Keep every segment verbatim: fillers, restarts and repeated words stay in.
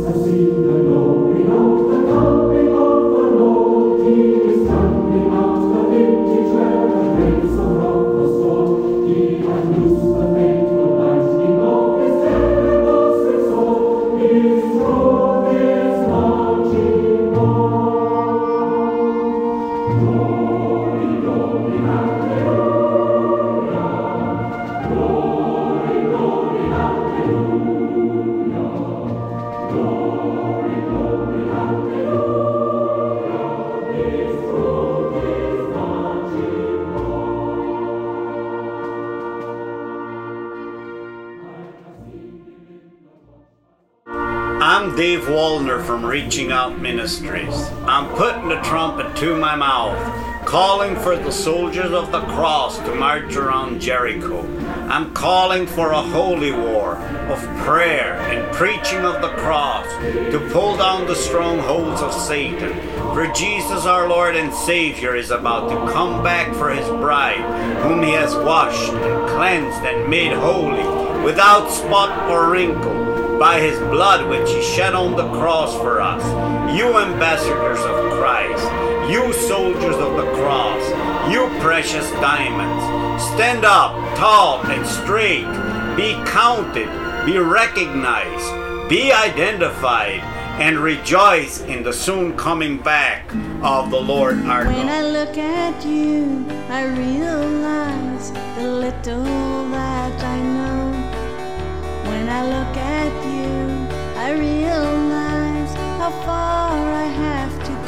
I'm Dave Wallner from Reaching Out Ministries. I'm putting the trumpet to my mouth, calling for the soldiers of the cross to march around Jericho. I'm calling for a holy war of prayer and preaching of the cross to pull down the strongholds of Satan. For Jesus our Lord and Savior is about to come back for his bride, whom he has washed and cleansed and made holy, without spot or wrinkle, by his blood which he shed on the cross for us. You ambassadors of Christ, you soldiers of the cross, you precious diamonds, stand up tall and straight, be counted, be recognized, be identified, and rejoice in the soon coming back of the Lord our God. When I look at you, I realize the little that I know. When I look at you, I realize how far I have to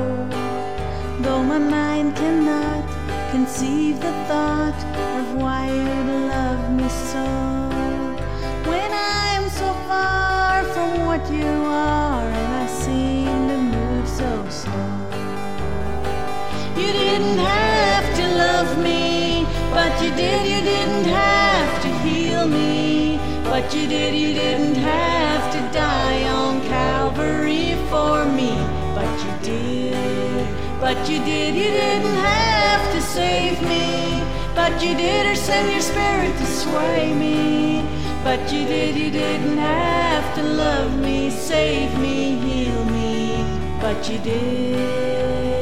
go. Though my mind cannot conceive the thought of why you'd love me so. When I'm so far from what you are and I seem to move so slow. You didn't have to love me, but you did. You didn't have to heal me, but you did. You didn't have to die on Calvary for me, but you did. But you did. You didn't have to save me, but you did, or send your spirit to sway me. But you did. You didn't have to love me, save me, heal me, but you did.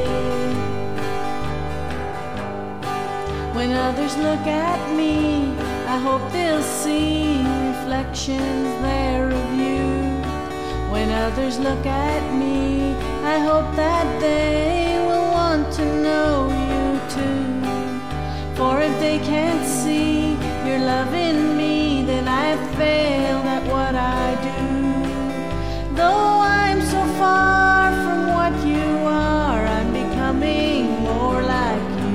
When others look at me, I hope they'll see reflections there of you. When others look at me, I hope that they will want to know you too. For if they can't see your love in me, then I've failed at what I do. Though I'm so far from what you are, I'm becoming more like you.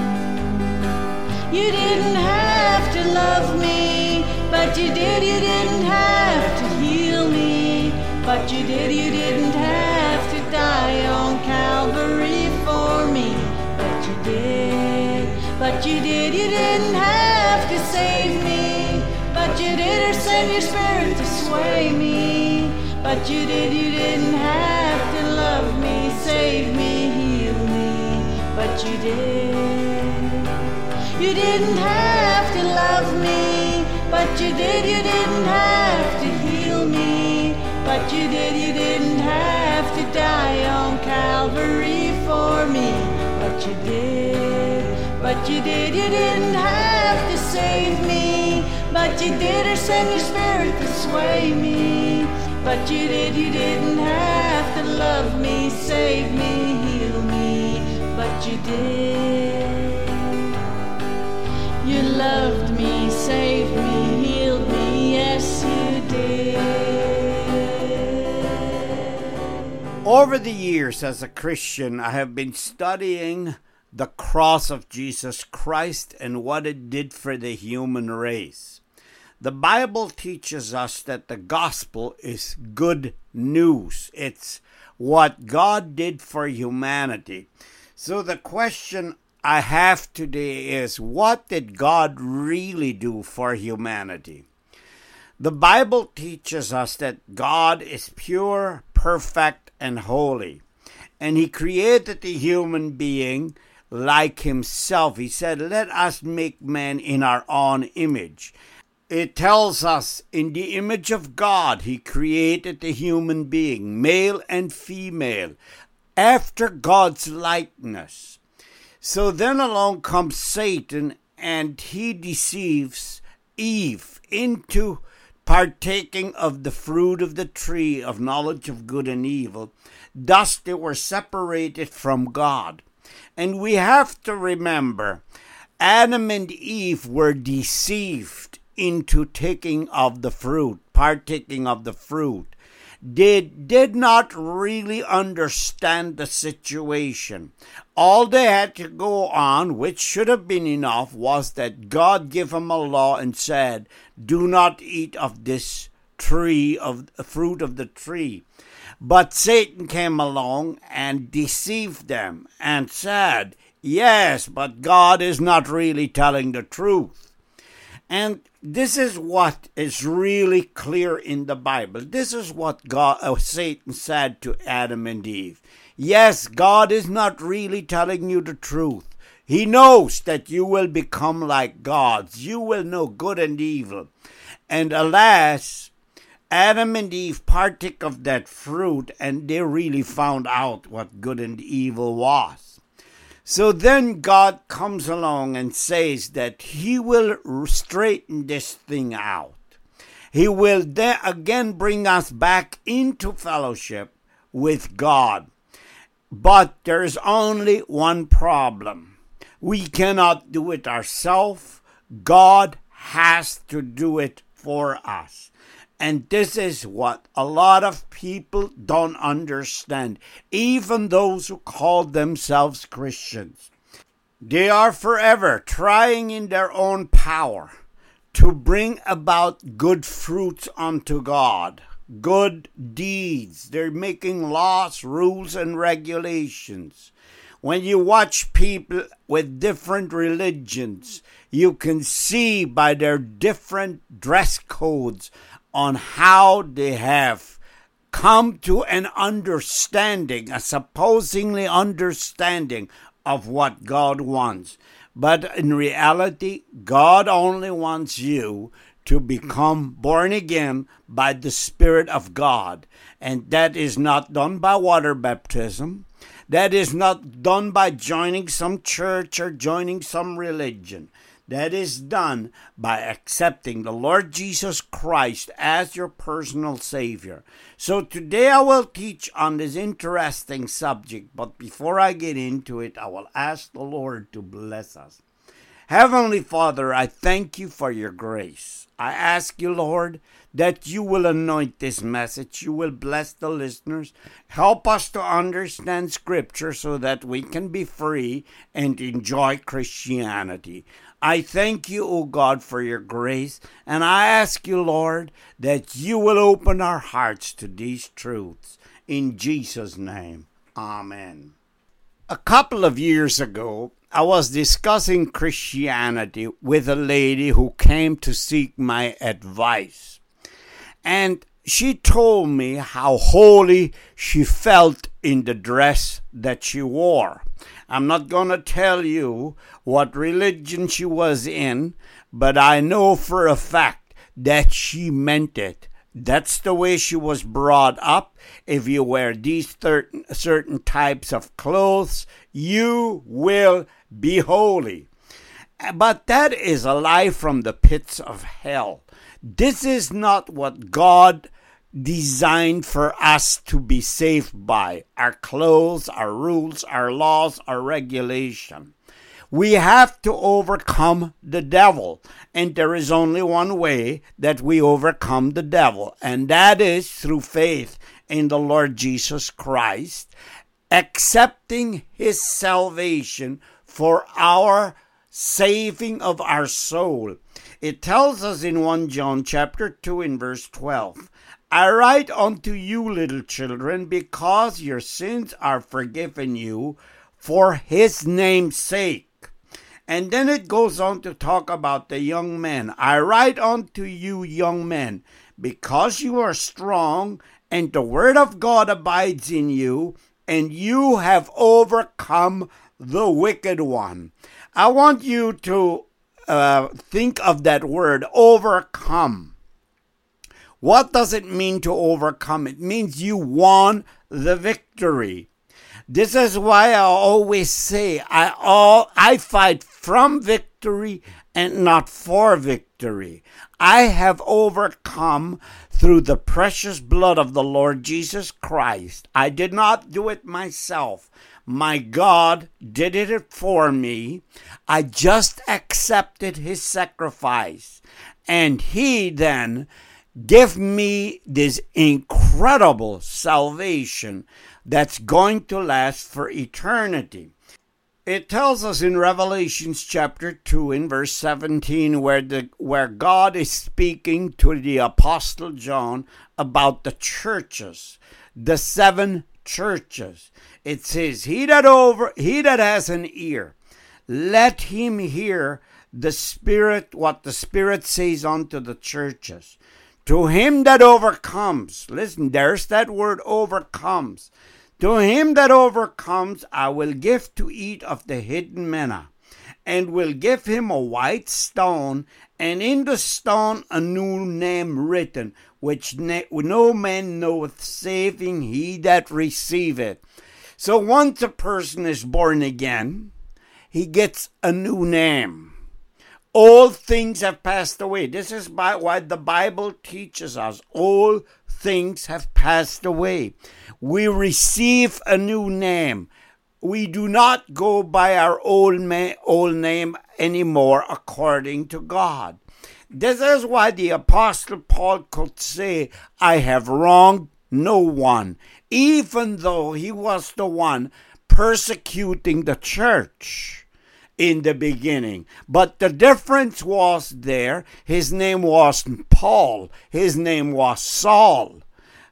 You didn't have to love me, but you did. You didn't have to heal me, but you did. You didn't have to die on Calvary for me, but you did. But you did. You didn't have to save me, but you did, or send your spirit to sway me. But you did. You didn't have to love me, save me, heal me, but you did. You didn't have to love me, but you did. You didn't have to heal me, but you did. You didn't have to die on Calvary for me, but you did. But you did. You didn't have to save me, but you did, or send your spirit to sway me. But you did. You didn't have to love me, save me, heal me, but you did. You loved me, saved me, healed me, yes you did. Over the years as a Christian, I have been studying the cross of Jesus Christ and what it did for the human race. The Bible teaches us that the gospel is good news. It's what God did for humanity. So the question I have today is, what did God really do for humanity? The Bible teaches us that God is pure, perfect, and holy. And he created the human being like himself. He said, let us make man in our own image. It tells us, in the image of God, he created the human being, male and female, after God's likeness. So then along comes Satan, and he deceives Eve into partaking of the fruit of the tree of knowledge of good and evil. Thus they were separated from God. And we have to remember, Adam and Eve were deceived into taking of the fruit, partaking of the fruit. They did not really understand the situation. All they had to go on, which should have been enough, was that God gave them a law and said, do not eat of this tree, of the fruit of the tree. But Satan came along and deceived them and said, yes, but God is not really telling the truth. And this is what is really clear in the Bible. This is what God, uh, Satan said to Adam and Eve. Yes, God is not really telling you the truth. He knows that you will become like gods. You will know good and evil. And alas, Adam and Eve partook of that fruit, and they really found out what good and evil was. So then God comes along and says that he will straighten this thing out. He will then again bring us back into fellowship with God. But there's only one problem. We cannot do it ourselves. God has to do it for us. And this is what a lot of people don't understand, even those who call themselves Christians. They are forever trying in their own power to bring about good fruits unto God, good deeds. They're making laws, rules, and regulations. When you watch people with different religions, you can see by their different dress codes on how they have come to an understanding, a supposedly understanding of what God wants. But in reality, God only wants you to become born again by the Spirit of God. And that is not done by water baptism. That is not done by joining some church or joining some religion. That is done by accepting the Lord Jesus Christ as your personal Savior. So today I will teach on this interesting subject, but before I get into it, I will ask the Lord to bless us. Heavenly Father, I thank you for your grace. I ask you, Lord, that you will anoint this message. You will bless the listeners. Help us to understand Scripture so that we can be free and enjoy Christianity. I thank you, O God, for your grace, and I ask you, Lord, that you will open our hearts to these truths. In Jesus' name, amen. A couple of years ago, I was discussing Christianity with a lady who came to seek my advice. And she told me how holy she felt in the dress that she wore. I'm not going to tell you what religion she was in, but I know for a fact that she meant it. That's the way she was brought up. If you wear these certain, certain types of clothes, you will be holy. But that is a lie from the pits of hell. This is not what God designed for us to be saved by. Our clothes, our rules, our laws, our regulation. We have to overcome the devil. And there is only one way that we overcome the devil. And that is through faith in the Lord Jesus Christ, accepting his salvation for our saving of our soul. It tells us in First John chapter two in verse twelve, I write unto you, little children, because your sins are forgiven you for his name's sake. And then it goes on to talk about the young men. I write unto you, young men, because you are strong, and the word of God abides in you, and you have overcome the wicked one. I want you to uh, think of that word, overcome. What does it mean to overcome? It means you won the victory. This is why I always say I all I fight from victory and not for victory. I have overcome through the precious blood of the Lord Jesus Christ. I did not do it myself. My God did it for me. I just accepted his sacrifice. And he then gave me this incredible salvation that's going to last for eternity. It tells us in Revelation chapter two in verse seventeen where the where God is speaking to the Apostle John about the churches, the seven churches. It says, He that over he that has an ear, let him hear the Spirit, what the Spirit says unto the churches. To him that overcomes, listen, there's that word overcomes. To him that overcomes, I will give to eat of the hidden manna, and will give him a white stone, and in the stone a new name written, which no man knoweth, saving he that receiveth. So once a person is born again, he gets a new name. All things have passed away. This is by why the Bible teaches us all things have passed away. We receive a new name. We do not go by our old, ma- old name anymore according to God. This is why the Apostle Paul could say, I have wronged no one, even though he was the one persecuting the church in the beginning. But the difference was there. His name wasn't Paul. His name was Saul.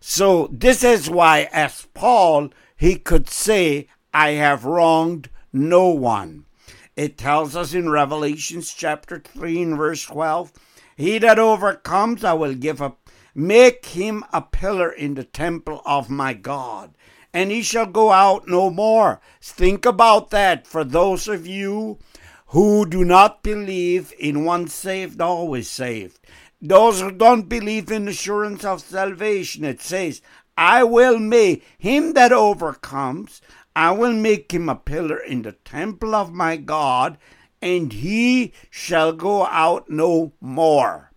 So this is why as Paul, he could say, I have wronged no one. It tells us in Revelation chapter three and verse twelve, He that overcomes, I will give a, make him a pillar in the temple of my God, and he shall go out no more. Think about that for those of you who do not believe in once saved, always saved. Those who don't believe in assurance of salvation, it says, I will make him that overcomes, I will make him a pillar in the temple of my God, and he shall go out no more.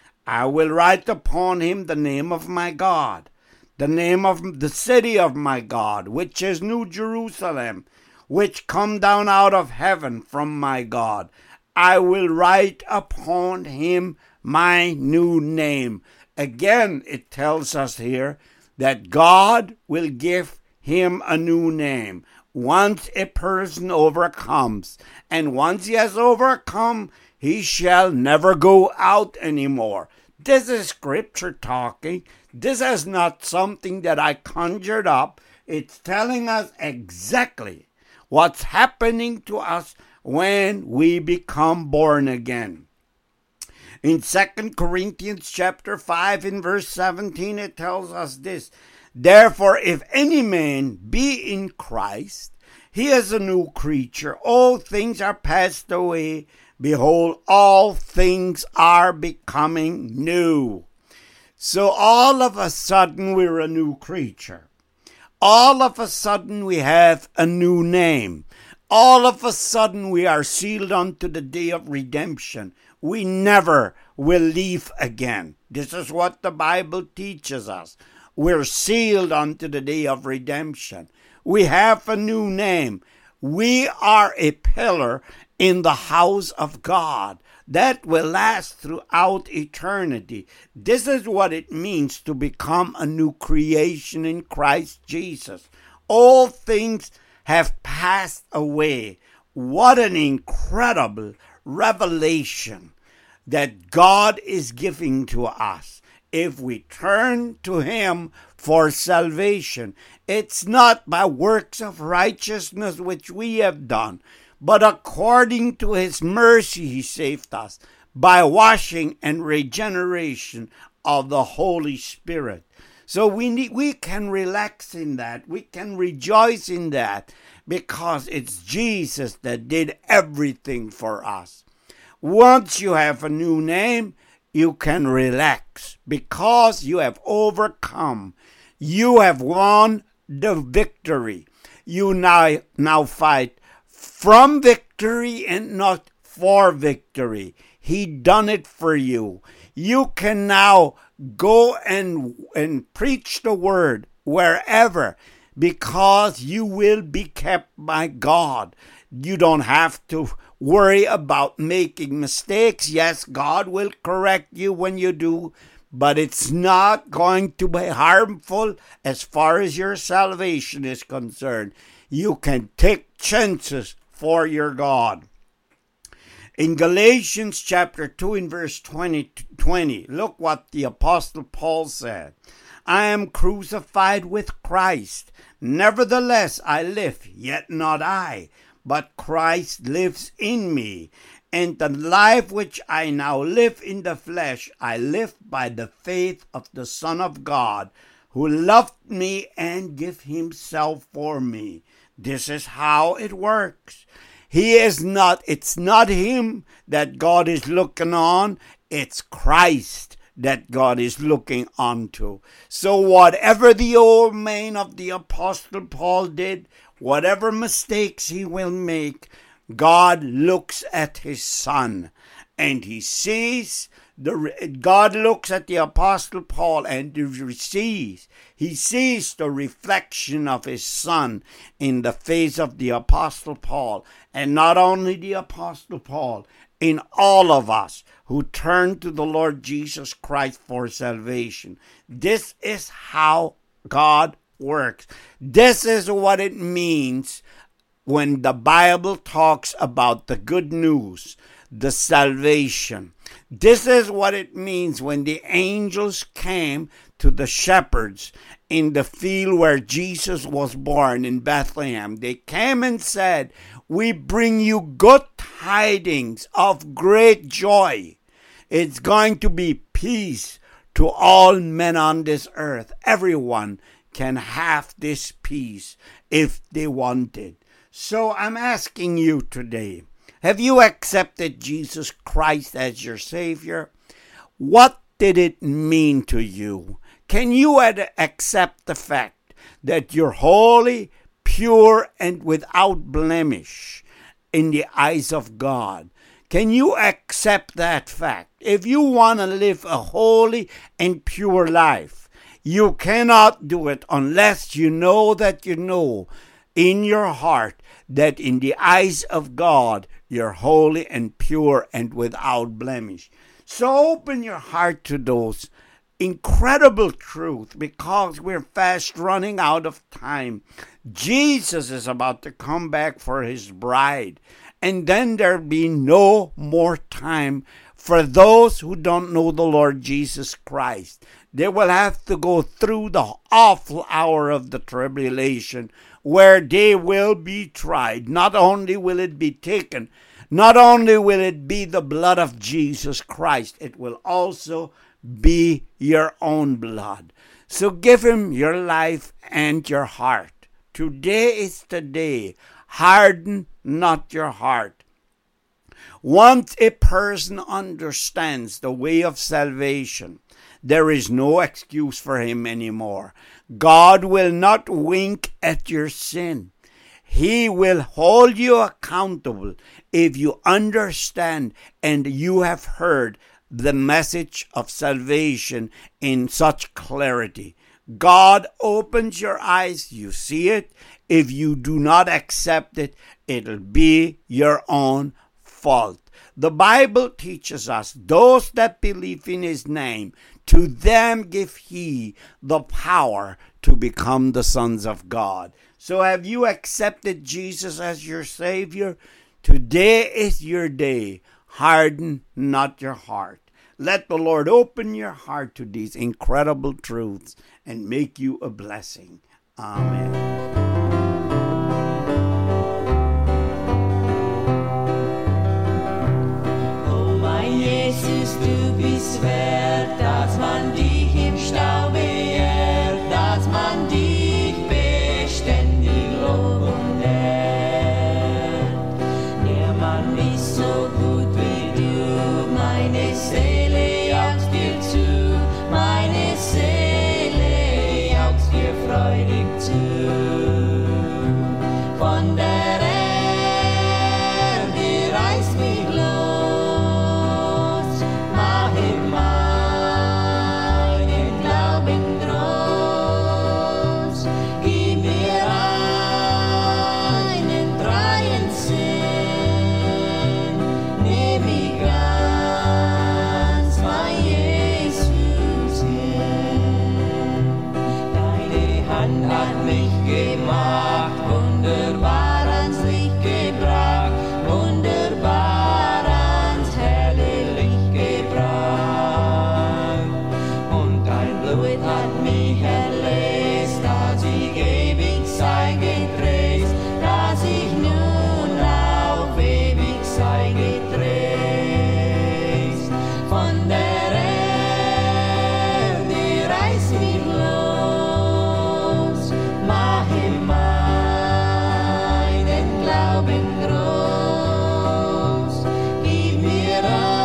I will write upon him the name of my God, the name of the city of my God, which is New Jerusalem, which come down out of heaven from my God. I will write upon him my new name. Again, it tells us here that God will give him a new name once a person overcomes. And once he has overcome, he shall never go out anymore. This is scripture talking. This is not something that I conjured up. It's telling us exactly what's happening to us when we become born again. In Second Corinthians chapter five in verse seventeen, it tells us this. Therefore, if any man be in Christ, he is a new creature. All things are passed away. Behold, all things are becoming new. So all of a sudden, we're a new creature. All of a sudden, we have a new name. All of a sudden, we are sealed unto the day of redemption. We never will leave again. This is what the Bible teaches us. We're sealed unto the day of redemption. We have a new name. We are a pillar in the house of God that will last throughout eternity. This is what it means to become a new creation in Christ Jesus. All things have passed away. What an incredible revelation that God is giving to us if we turn to him for salvation. It's not by works of righteousness which we have done, but according to his mercy he saved us by washing and regeneration of the Holy Spirit. So we need, we can relax in that. We can rejoice in that because it's Jesus that did everything for us. Once you have a new name, you can relax because you have overcome. You have won the victory. You now, now fight from victory and not for victory. He done it for you. You can now go and, and preach the word wherever because you will be kept by God. You don't have to worry about making mistakes. Yes, God will correct you when you do, but it's not going to be harmful as far as your salvation is concerned. You can take chances for your God. In Galatians chapter two in verse twenty, twenty, look what the Apostle Paul said. I am crucified with Christ. Nevertheless I live, yet not I, but Christ lives in me. And the life which I now live in the flesh, I live by the faith of the Son of God, who loved me and gave himself for me. This is how it works. He is not, it's not him that God is looking on, it's Christ that God is looking onto. So whatever the old man of the Apostle Paul did, whatever mistakes he will make, God looks at his son and he sees the God looks at the Apostle Paul and he sees he sees the reflection of his son in the face of the Apostle Paul. And not only the Apostle Paul, in all of us who turn to the Lord Jesus Christ for salvation. This is how God works. This is what it means when the Bible talks about the good news, the salvation. This is what it means when the angels came to the shepherds in the field where Jesus was born in Bethlehem. They came and said, we bring you good tidings of great joy. It's going to be peace to all men on this earth. Everyone can have this peace if they want it. So I'm asking you today, have you accepted Jesus Christ as your Savior? What did it mean to you? Can you accept the fact that you're holy, pure, and without blemish in the eyes of God? Can you accept that fact? If you want to live a holy and pure life, you cannot do it unless you know that you know in your heart that in the eyes of God, you're holy and pure and without blemish. So open your heart to those incredible truth because we're fast running out of time. Jesus is about to come back for his bride, and then there'll be no more time for those who don't know the Lord Jesus Christ. They will have to go through the awful hour of the tribulation where they will be tried. Not only will it be taken, not only will it be the blood of Jesus Christ, it will also be your own blood. So give him your life and your heart. Today is the day. Harden not your heart. Once a person understands the way of salvation, there is no excuse for him anymore. God will not wink at your sin. He will hold you accountable if you understand and you have heard the message of salvation in such clarity. God opens your eyes, you see it. If you do not accept it, it'll be your own fault. The Bible teaches us, those that believe in his name, to them give he the power to become the sons of God. So have you accepted Jesus as your Savior? Today is your day. Harden not your heart. Let the Lord open your heart to these incredible truths and make you a blessing. Amen. Jesus, du bist wert, dass man dich im Staube ehrt, dass man dich beständig lobt und ehrt. Niemand ist so gut wie du. freu dich zu. Von der Erde reiß mich los, mach ich meinen Glauben groß, gib mir einen treuen Sinn, nimm mich ganz, mein Jesus hin. Deine Hand hat mich gemacht, wunderbar ans Licht gebracht, wunderbar ans helle Licht gebracht. Und dein Blut hat mich erlöst, dass ich ewig sei getröst, dass ich nun auf ewig sei getröst. Von der Erde reiß mich los, mach ich meinen Glauben groß, gib mir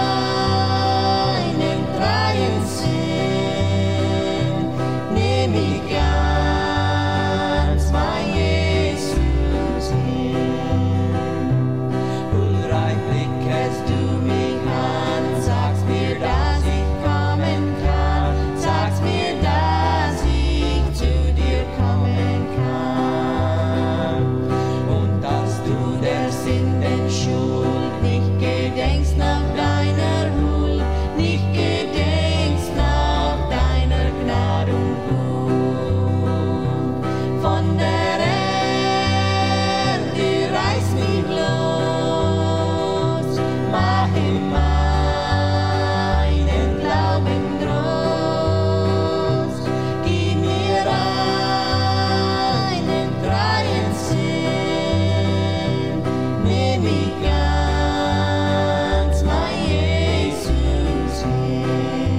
einen treuen Sinn, nimm mich ganz, mein Jesus hin. Unreich blickst du mich an, sagst mir, dass ich kommen kann, sagst mir, dass ich zu dir kommen kann. Und dass du der Sünden Schuld nicht gedenkst nach deiner Huld, nicht gedenkst nach deiner Gnade und Gut. Von der Erde reiß mich los, mach ich meinen Glauben groß, gib mir einen treuen Sinn, nimm mich ganz, mein Jesus hin.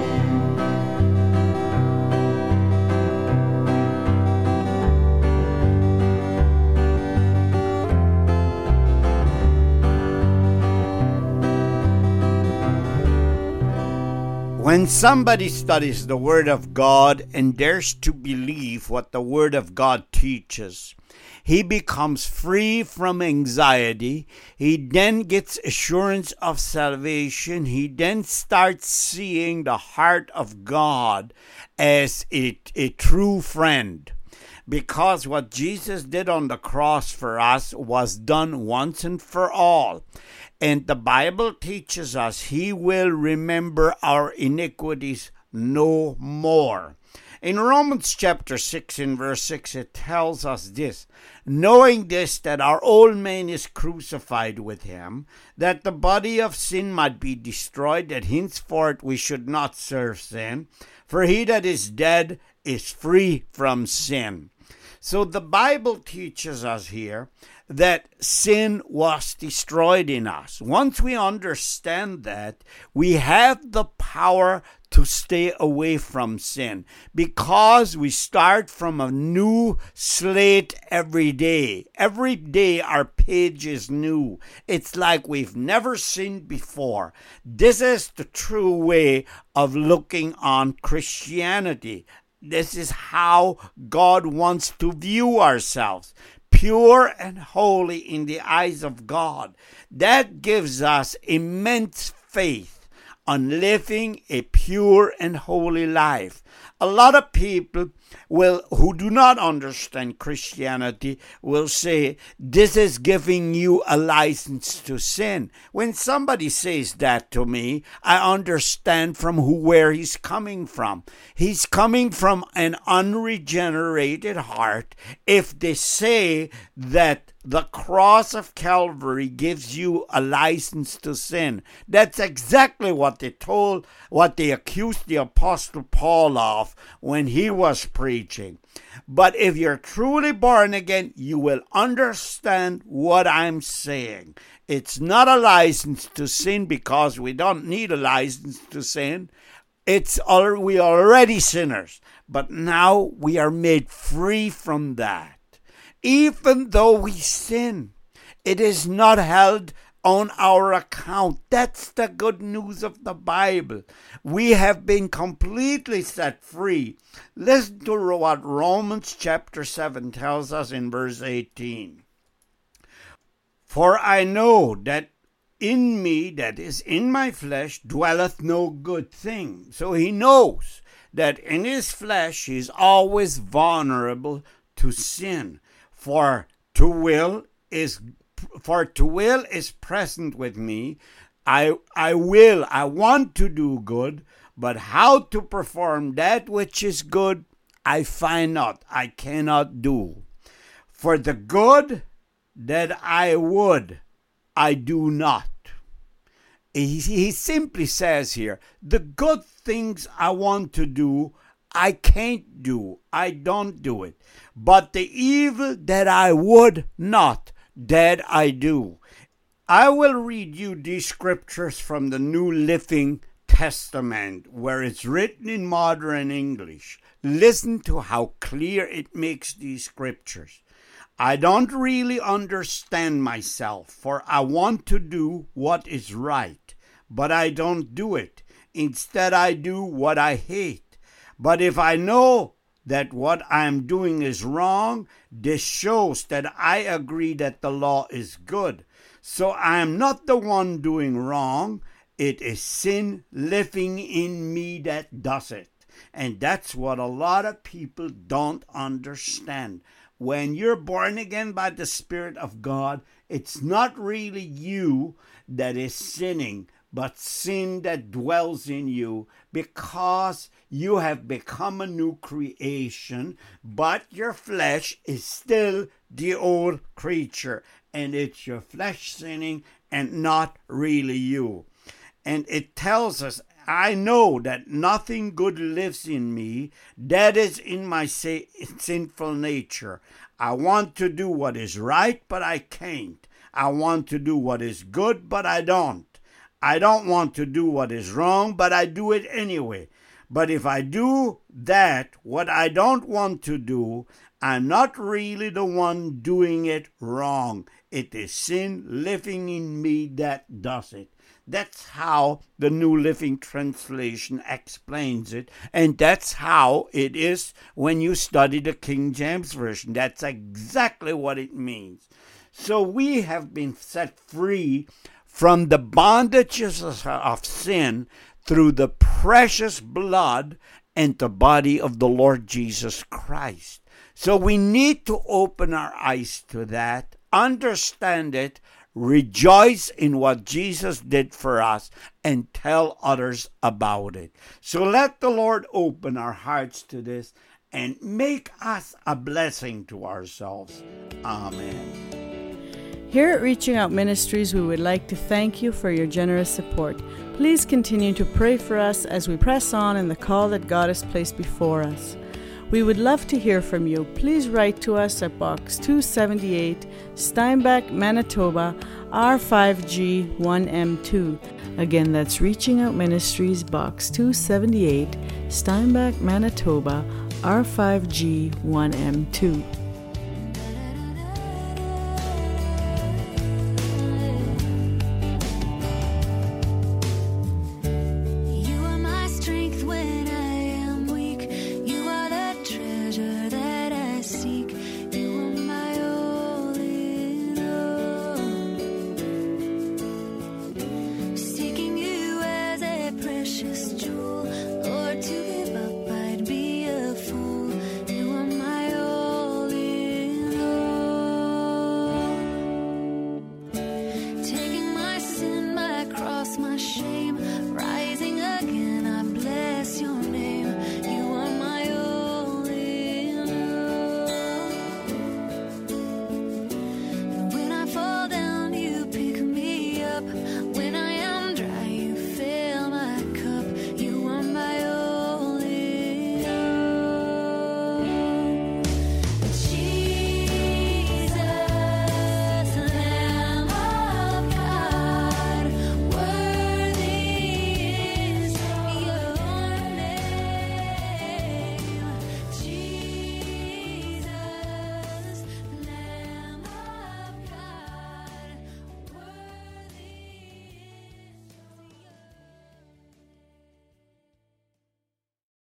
When somebody studies the Word of God and dares to believe what the Word of God teaches, he becomes free from anxiety. He then gets assurance of salvation. He then starts seeing the heart of God as a, a true friend. Because what Jesus did on the cross for us was done once and for all. And the Bible teaches us he will remember our iniquities no more. In Romans chapter six, in verse six, it tells us this: knowing this, that our old man is crucified with him, that the body of sin might be destroyed, that henceforth we should not serve sin. For he that is dead is free from sin. So the Bible teaches us here that sin was destroyed in us. Once we understand that, we have the power to stay away from sin, because we start from a new slate every day. Every day our page is new. It's like we've never sinned before. This is the true way of looking on Christianity. This is how God wants to view ourselves. Pure and holy in the eyes of God. That gives us immense faith on living a pure and holy life. A lot of people will, who do not understand Christianity, will say, this is giving you a license to sin. When somebody says that to me, I understand from who, where he's coming from. He's coming from an unregenerated heart. If they say that the cross of Calvary gives you a license to sin, that's exactly what they told, what they accused the Apostle Paul of when he was preaching. But if you're truly born again, you will understand what I'm saying. It's not a license to sin, because we don't need a license to sin. It's all, we are already sinners, but now we are made free from that. Even though we sin, it is not held on our account. That's the good news of the Bible. We have been completely set free. Listen to what Romans chapter seven tells us in verse eighteen. For I know that in me, that is in my flesh, dwelleth no good thing. So he knows that in his flesh he is always vulnerable to sin. For to will is for to will is present with me. I I will, I want to do good, but how to perform that which is good, I find not, I cannot do. For the good that I would, I do not. He, he simply says here, the good things I want to do, I can't do. I don't do it. But the evil that I would not, that I do. I will read you these scriptures from the New Living Testament, where it's written in modern English. Listen to how clear it makes these scriptures. I don't really understand myself, for I want to do what is right, but I don't do it. Instead, I do what I hate. But if I know that what I am doing is wrong, this shows that I agree that the law is good. So I am not the one doing wrong. It is sin living in me that does it. And that's what a lot of people don't understand. When you're born again by the Spirit of God, it's not really you that is sinning, but sin that dwells in you, because you have become a new creation, but your flesh is still the old creature, and it's your flesh sinning and not really you. And it tells us, I know that nothing good lives in me, that is in my sinful nature. I want to do what is right, but I can't. I want to do what is good, but I don't. I don't want to do what is wrong, but I do it anyway. But if I do that, what I don't want to do, I'm not really the one doing it wrong. It is sin living in me that does it. That's how the New Living Translation explains it, and that's how it is when you study the King James Version. That's exactly what it means. So we have been set free from the bondages of sin through the precious blood and the body of the Lord Jesus Christ. So we need to open our eyes to that, understand it, rejoice in what Jesus did for us, and tell others about it. So let the Lord open our hearts to this and make us a blessing to ourselves. Amen. Here at Reaching Out Ministries, we would like to thank you for your generous support. Please continue to pray for us as we press on in the call that God has placed before us. We would love to hear from you. Please write to us at Box two seventy-eight, Steinbach, Manitoba, R five G one M two. Again, that's Reaching Out Ministries, Box two seventy-eight, Steinbach, Manitoba, R five G one M two.